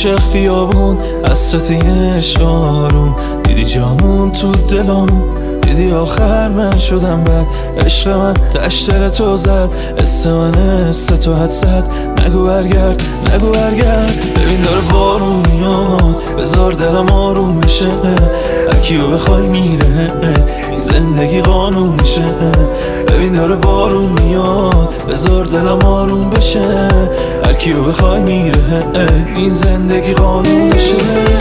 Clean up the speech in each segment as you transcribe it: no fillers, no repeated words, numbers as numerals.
عاشق خیابون از ستیش آروم دیدی جامون تو دلامون دیدی آخر من شدم بد عشق من تشتر تو زد است من است تو حد زد نگو برگرد نگو برگرد ببین داره بارون میاد بذار دلم آروم بشه هرکیو بخوای میره زندگی قانون میشه ببین داره بارون میاد بذار دلم آروم بشه هرکیو بخوای میره این زندگی قانون میشه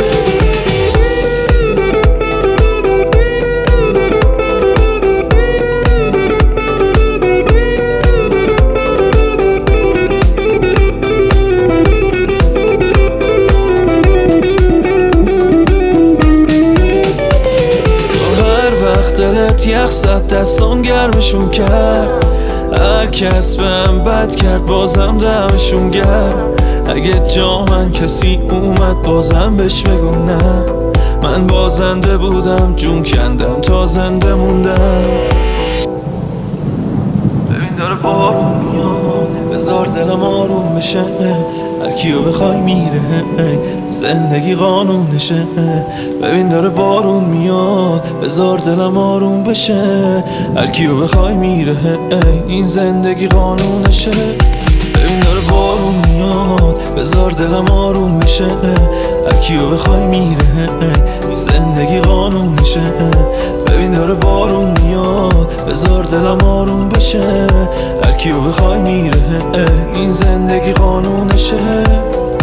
دلت یخ زد دستان گرمشون کرد هر کس بهم بد کرد بازم دمشون گرد اگه جا من کسی اومد بازم بهش بگو نه من بازنده بودم جون کندم تا زنده موندم ببین داره بارون میاد بذار دلم آروم بشه هرکیو بخوای میره زندگی قانونشه ببین داره بارون میاد بذار دلم آروم بشه هرکیو بخوای میره این زندگی قانونشه ببین داره بارون میاد بذار دلم آروم بشه هرکیو بخوای میره زندگی قانونشه ببین داره بارون میاد بذار دلم آروم بشه هرکیو بخوای میره این زندگی قانونشه